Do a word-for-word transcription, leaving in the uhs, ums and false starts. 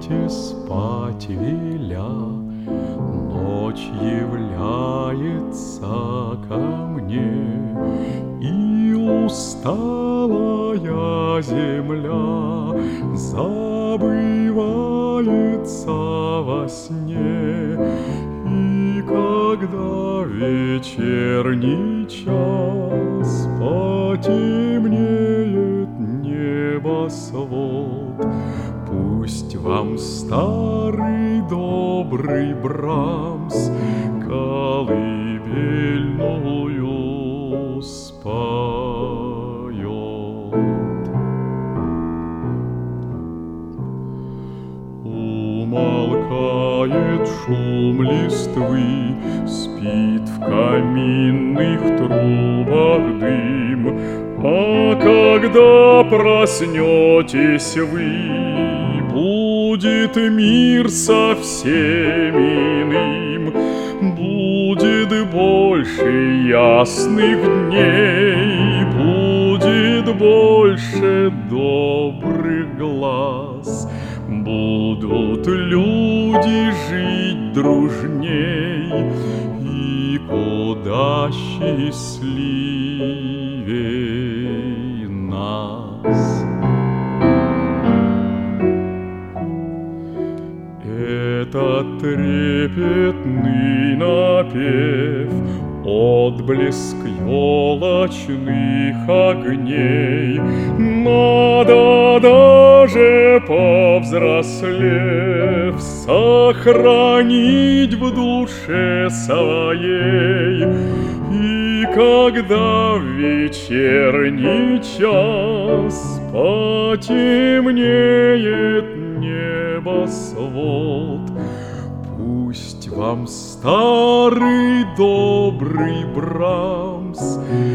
спите, спать веля, ночь является ко мне, и усталая земля забывается во сне. И когда вечерний час потемнеет небосвод, пусть вам старый добрый Брамс колыбельную споет. Умолкает шум листвы, спит в каминных трубах дым, а когда проснетесь вы, будет мир совсем иным, будет больше ясных дней, будет больше добрых глаз, будут люди жить дружней и куда счастливей нас. Этот трепетный напев, отблеск елочных огней, надо даже повзрослев сохранить в душе своей. И когда в вечерний час потемнеет небосвод, пусть вам старый добрый Брамс